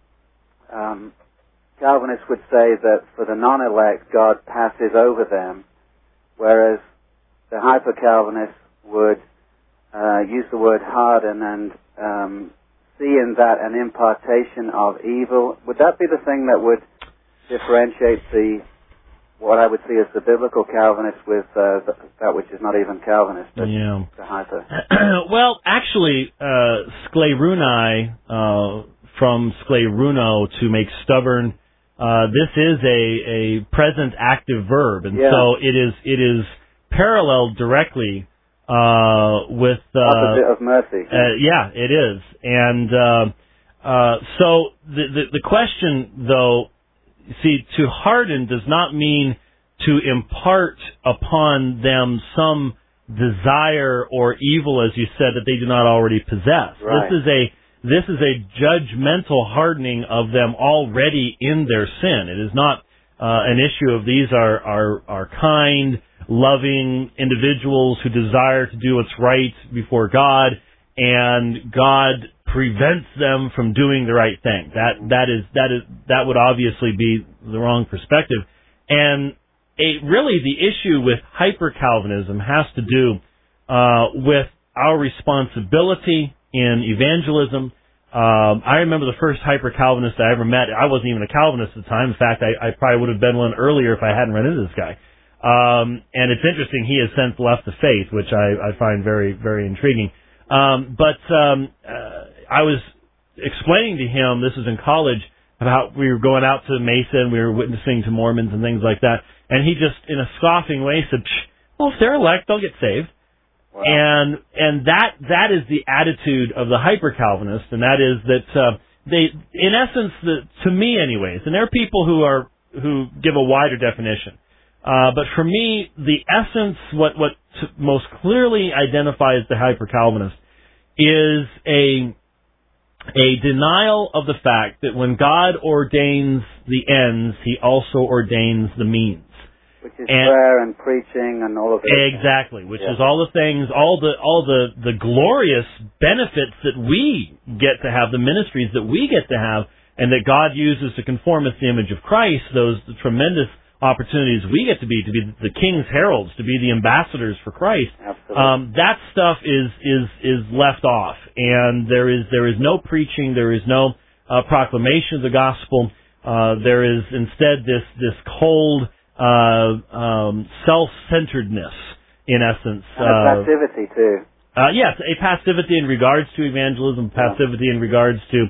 Calvinists would say that for the non-elect, God passes over them, whereas the hyper-Calvinists would use the word harden and see in that an impartation of evil. Would that be the thing that would differentiate what I would see as the biblical Calvinist with that which is not even Calvinist, but the hyper? Well, actually, sklerunai, from skleruno, to make stubborn, this is a present active verb, and so it is paralleled directly with opposite of mercy. Yeah, it is, and so the question, though, see, to harden does not mean to impart upon them some desire or evil, as you said, that they do not already possess. Right. This is a judgmental hardening of them already in their sin. It is not an issue of these are kind, loving individuals who desire to do what's right before God, and God prevents them from doing the right thing. That would obviously be the wrong perspective. And really the issue with hyper-Calvinism has to do with our responsibility in evangelism. I remember the first hyper-Calvinist I ever met. I wasn't even a Calvinist at the time. In fact, I probably would have been one earlier if I hadn't run into this guy. And it's interesting, he has since left the faith, which I find very, very intriguing. But I was explaining to him, this was in college, about we were going out to Mesa and we were witnessing to Mormons and things like that. And he just, in a scoffing way, said, well, if they're elect, they'll get saved. Wow. And that is the attitude of the hyper-Calvinist, and that is that they, in essence, to me anyways, and there are people who give a wider definition, but for me, the essence, what most clearly identifies the hyper-Calvinist is a denial of the fact that when God ordains the ends, He also ordains the means. Which is prayer and preaching and all of that. Exactly, which is all the things, all the glorious benefits that we get to have, the ministries that we get to have, and that God uses to conform us to the image of Christ, the tremendous opportunities we get to be the King's heralds, to be the ambassadors for Christ. Absolutely. That stuff is left off, and there is no preaching, there is no proclamation of the gospel. There is instead this cold self-centeredness, in essence. And a passivity, too. Yes, a passivity in regards to evangelism, passivity in regards to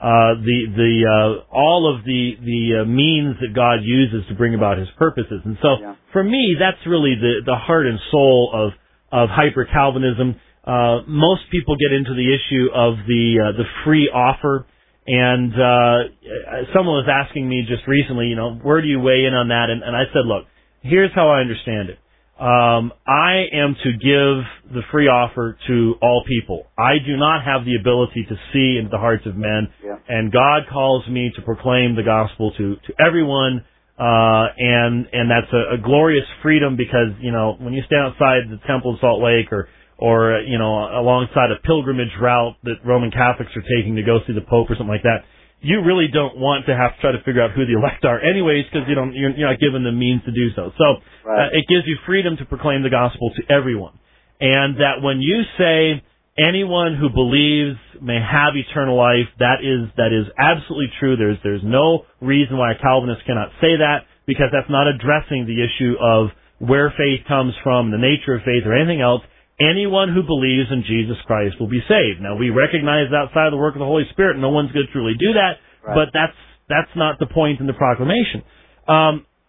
all of the means that God uses to bring about His purposes. And so, for me, that's really the heart and soul of hyper-Calvinism. Most people get into the issue of the free offer. And someone was asking me just recently, where do you weigh in on that? And I said, look, here's how I understand it. I am to give the free offer to all people. I do not have the ability to see into the hearts of men, and God calls me to proclaim the gospel to everyone, and that's a glorious freedom, because, when you stand outside the Temple of Salt Lake or alongside a pilgrimage route that Roman Catholics are taking to go see the Pope or something like that, you really don't want to have to try to figure out who the elect are anyways, because you're not given the means to do so. So it gives you freedom to proclaim the gospel to everyone. And that when you say anyone who believes may have eternal life, that is absolutely true. There's no reason why a Calvinist cannot say that, because that's not addressing the issue of where faith comes from, the nature of faith, or anything else. Anyone who believes in Jesus Christ will be saved. Now, we recognize outside the work of the Holy Spirit, no one's going to truly do that, but that's not the point in the proclamation.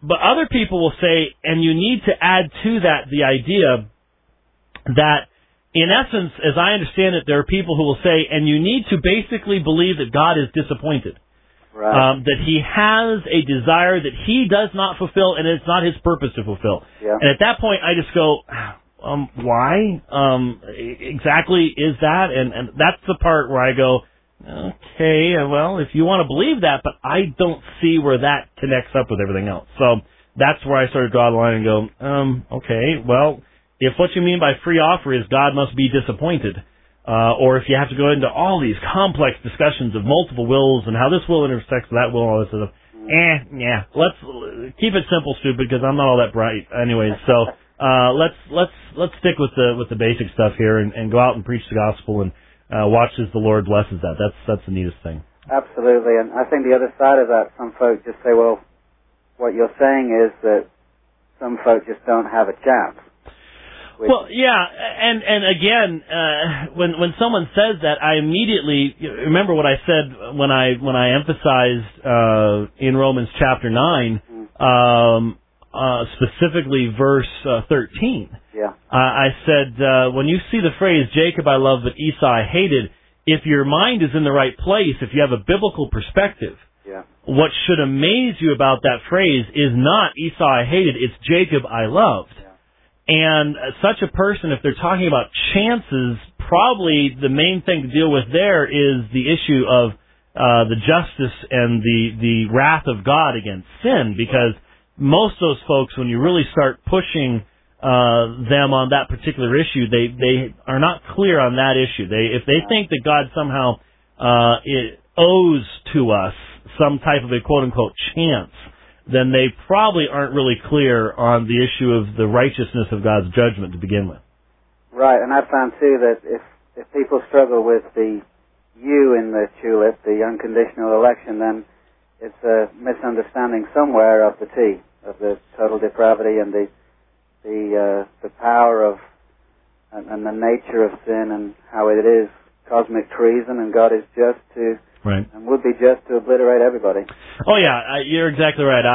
But other people will say, and you need to add to that the idea that, in essence, as I understand it, there are people who will say, and you need to basically believe that God is disappointed. Right. That he has a desire that he does not fulfill, and it's not his purpose to fulfill. Yeah. And at that point, I just go, why exactly is that? And that's the part where I go, okay, well, if you want to believe that, but I don't see where that connects up with everything else. So that's where I sort of draw the line and go, okay, well, if what you mean by free offer is God must be disappointed, or if you have to go into all these complex discussions of multiple wills and how this will intersects with that will and all this stuff, let's keep it simple, stupid, because I'm not all that bright anyway. So let's stick with the basic stuff here and go out and preach the gospel and watch as the Lord blesses that. That's the neatest thing. Absolutely, and I think the other side of that, some folks just say, well, what you're saying is that some folks just don't have a chance. Well, yeah, and again, when someone says that, I immediately remember what I said when I emphasized in Romans chapter 9, specifically verse 13. Yeah. I said when you see the phrase "Jacob I loved, but Esau I hated," if your mind is in the right place, if you have a biblical perspective, what should amaze you about that phrase is not Esau I hated; it's Jacob I loved. And such a person, if they're talking about chances, probably the main thing to deal with there is the issue of the justice and the wrath of God against sin, because most of those folks, when you really start pushing them on that particular issue, they are not clear on that issue. If they think that God somehow it owes to us some type of a quote-unquote chance, then they probably aren't really clear on the issue of the righteousness of God's judgment to begin with. Right, and I've found too that if people struggle with the U in the tulip, the unconditional election, then it's a misunderstanding somewhere of the T, of the total depravity and the power of and the nature of sin and how it is cosmic treason, and God is just to. Right. And would be just to obliterate everybody. Oh yeah, you're exactly right.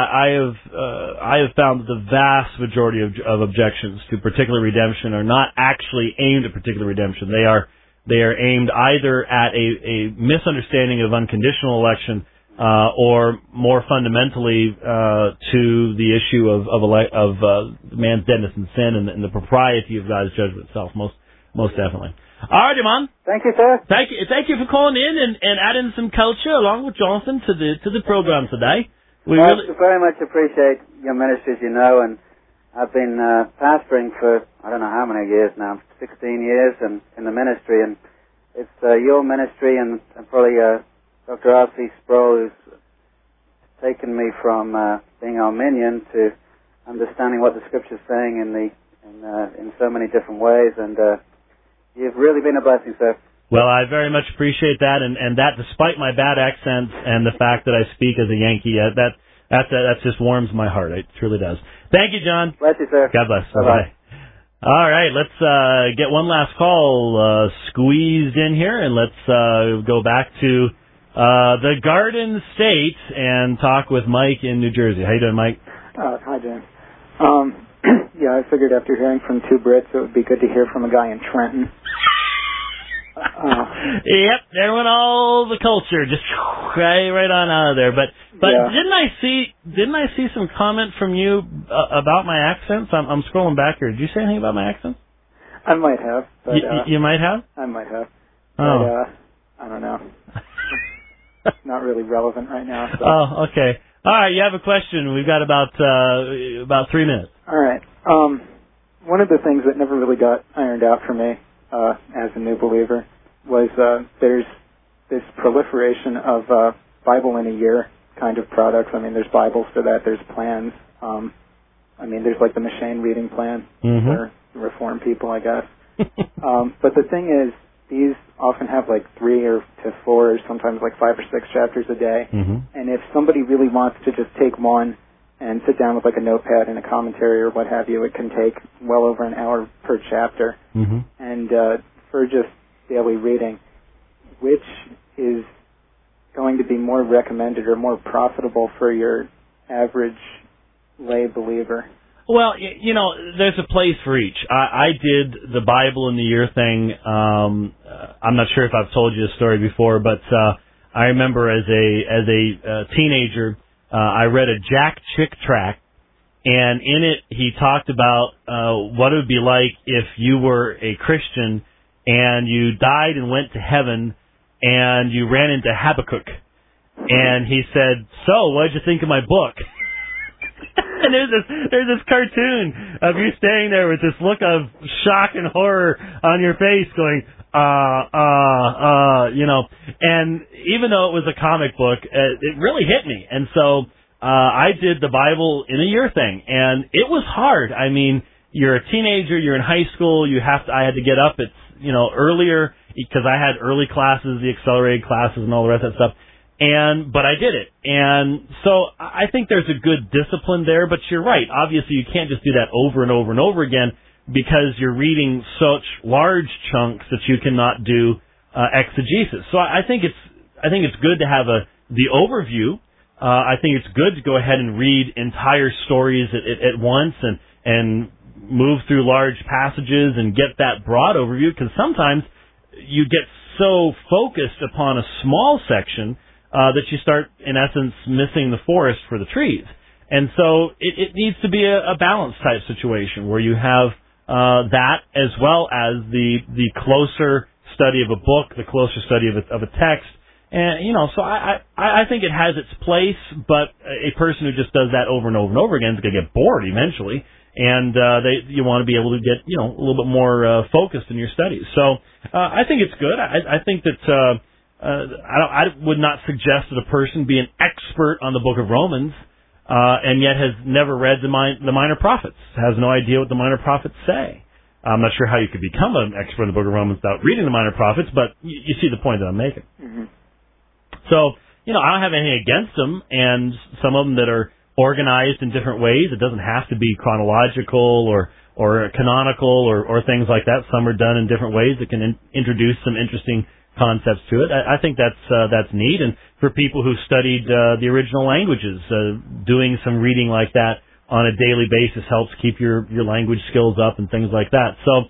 I have found that the vast majority of objections to particular redemption are not actually aimed at particular redemption. They are aimed either at a misunderstanding of unconditional election, or more fundamentally to the issue of man's deadness and sin and the propriety of God's judgment itself. Most definitely. All right, Iman. Thank you, sir. Thank you for calling in and adding some culture along with Jonathan to the program today. We very much appreciate your ministry, as you know, and I've been pastoring for I don't know how many years now, 16 years, and in the ministry, and it's your ministry and probably Dr. R.C. Sproul who's taken me from being Arminian to understanding what the Scripture's saying in so many different ways, and you've really been a blessing, sir. Well, I very much appreciate that, and that despite my bad accent and the fact that I speak as a Yankee, that just warms my heart. It truly does. Thank you, John. Bless you, sir. God bless. Bye-bye. All right, let's get one last call squeezed in here, and let's go back to the Garden State and talk with Mike in New Jersey. How you doing, Mike? Hi, James. Yeah, I figured after hearing from two Brits, it would be good to hear from a guy in Trenton. Yep, there went all the culture, just right on out of there. But yeah. Didn't I see some comment from you about my accents? I'm scrolling back here. Did you say anything about my accent? I might have. But, you might have? I might have. Oh. But, I don't know. Not really relevant right now. So. Oh, okay. All right, you have a question. We've got about 3 minutes. All right. One of the things that never really got ironed out for me as a new believer was there's this proliferation of Bible in a year kind of products. I mean, there's Bibles for that. There's plans. I mean, there's like the Machine reading plan for Reformed people, I guess. But the thing is, these often have like 3 or to 4 or sometimes like 5 or 6 chapters a day. And if somebody really wants to just take one and sit down with like a notepad and a commentary or what have you, it can take well over an hour per chapter. And for just daily reading, which is going to be more recommended or more profitable for your average lay believer? Well, there's a place for each. I did the Bible in the Year thing. I'm not sure if I've told you this story before, but I remember as a teenager, I read a Jack Chick tract, and in it he talked about what it would be like if you were a Christian and you died and went to heaven and you ran into Habakkuk. And he said, "So, what did you think of my book?" And there's this cartoon of you standing there with this look of shock and horror on your face going, and even though it was a comic book, it really hit me. And so, I did the Bible in a Year thing, and it was hard. I mean, you're a teenager, you're in high school, I had to get up at, earlier, because I had early classes, the accelerated classes and all the rest of that stuff. But I did it. And so I think there's a good discipline there, but you're right. Obviously, you can't just do that over and over and over again because you're reading such large chunks that you cannot do exegesis. So I think it's good to have the overview. I think it's good to go ahead and read entire stories at once and move through large passages and get that broad overview, because sometimes you get so focused upon a small section that you start, in essence, missing the forest for the trees. And so it needs to be a balanced type situation where you have that as well as the closer study of a book, the closer study of a text. And, so I think it has its place, but a person who just does that over and over and over again is going to get bored eventually. And you want to be able to get, a little bit more focused in your studies. So I think it's good. I think that I would not suggest that a person be an expert on the book of Romans and yet has never read the minor prophets, has no idea what the minor prophets say. I'm not sure how you could become an expert in the book of Romans without reading the minor prophets, but you see the point that I'm making. Mm-hmm. So, I don't have anything against them, and some of them that are organized in different ways. It doesn't have to be chronological or canonical or things like that. Some are done in different ways that can introduce some interesting concepts to it. I think that's neat, and for people who studied the original languages, doing some reading like that on a daily basis helps keep your language skills up and things like that. So,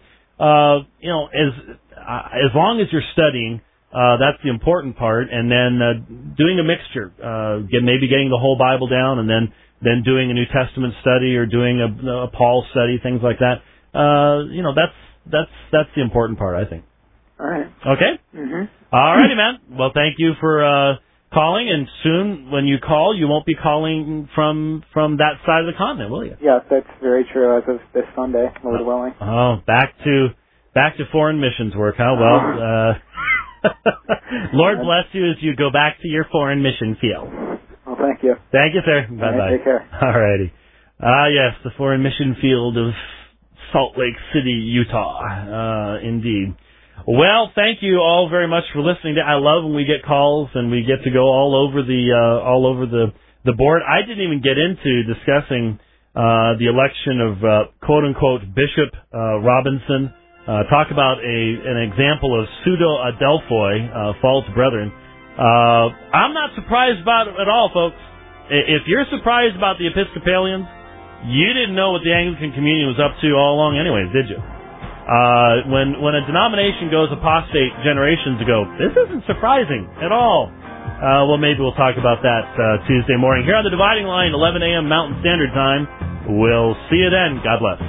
as long as you're studying, that's the important part, and then doing a mixture, maybe getting the whole Bible down, and then doing a New Testament study or doing a Paul study, things like that. That's the important part, I think. All right. Okay? Mm-hmm. All righty, man. Well, thank you for calling, and soon when you call, you won't be calling from that side of the continent, will you? Yeah, that's very true as of this Sunday, Lord willing. Oh, back to foreign missions work, huh? Well, Lord bless you as you go back to your foreign mission field. Well, thank you. Thank you, sir. Bye-bye. Right, take care. All righty. Yes, the foreign mission field of Salt Lake City, Utah. Indeed. Well, thank you all very much for listening. I love when we get calls and we get to go all over the board. I didn't even get into discussing the election of quote unquote Bishop Robinson. Talk about an example of pseudo-adelphoi, false brethren. I'm not surprised about it at all, folks. If you're surprised about the Episcopalians, you didn't know what the Anglican Communion was up to all along anyways, did you? When a denomination goes apostate generations ago, this isn't surprising at all. Well, maybe we'll talk about that Tuesday morning here on the Dividing Line, 11 a.m. Mountain Standard Time. We'll see you then. God bless.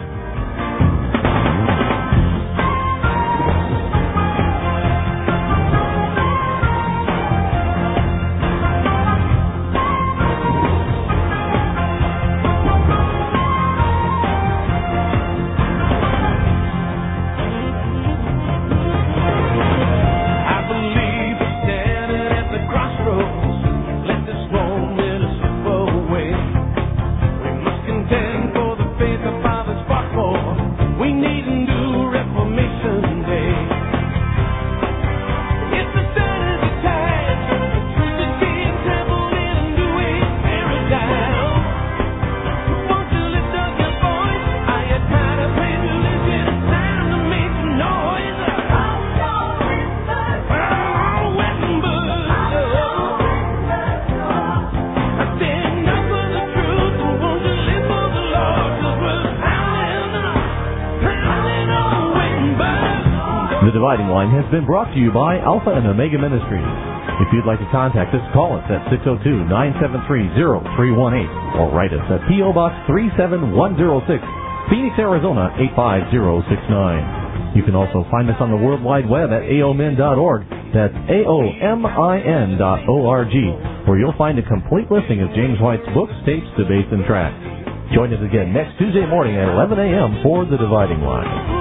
Faith of fathers fought The Dividing Line has been brought to you by Alpha and Omega Ministries. If you'd like to contact us, call us at 602-973-0318 or write us at P.O. Box 37106, Phoenix, Arizona 85069. You can also find us on the World Wide Web at aomin.org. That's aomin.org, where you'll find a complete listing of James White's books, tapes, debates, and tracts. Join us again next Tuesday morning at 11 a.m. for The Dividing Line.